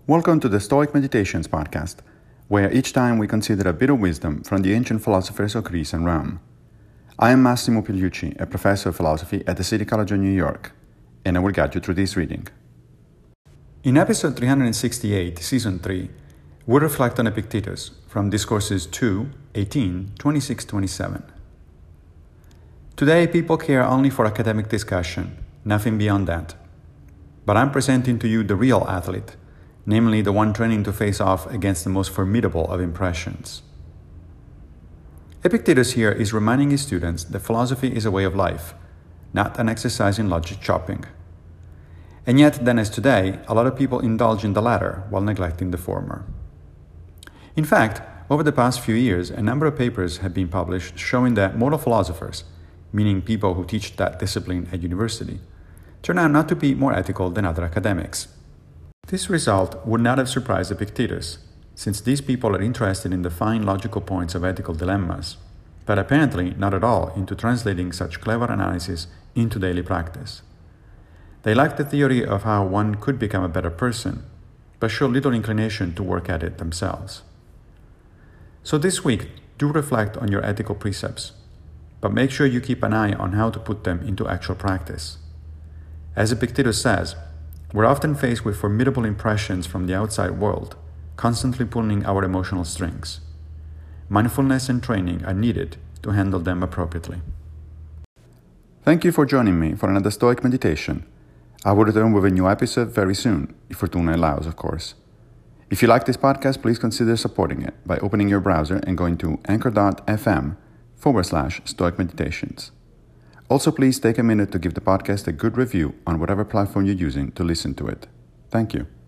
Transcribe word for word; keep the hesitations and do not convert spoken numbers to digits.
Welcome to the Stoic Meditations podcast, where each time we consider a bit of wisdom from the ancient philosophers of Greece and Rome. I am Massimo Pigliucci, a professor of philosophy at the City College of New York, and I will guide you through this reading. In episode three hundred sixty-eight, season three, we'll reflect on Epictetus from Discourses two, eighteen, twenty-six, twenty-seven. Today, people care only for academic discussion, nothing beyond that. But I'm presenting to you the real athlete, namely the one training to face off against the most formidable of impressions. Epictetus here is reminding his students that philosophy is a way of life, not an exercise in logic chopping. And yet, then as today, a lot of people indulge in the latter while neglecting the former. In fact, over the past few years, a number of papers have been published showing that moral philosophers, meaning people who teach that discipline at university, turn out not to be more ethical than other academics. This result would not have surprised Epictetus, since these people are interested in the fine logical points of ethical dilemmas, but apparently not at all into translating such clever analysis into daily practice. They like the theory of how one could become a better person, but show little inclination to work at it themselves. So this week, do reflect on your ethical precepts, but make sure you keep an eye on how to put them into actual practice. As Epictetus says, we're often faced with formidable impressions from the outside world, constantly pulling our emotional strings. Mindfulness and training are needed to handle them appropriately. Thank you for joining me for another Stoic meditation. I will return with a new episode very soon, if Fortuna allows, of course. If you like this podcast, please consider supporting it by opening your browser and going to anchor.fm forward slash Stoic Meditations. Also, please take a minute to give the podcast a good review on whatever platform you're using to listen to it. Thank you.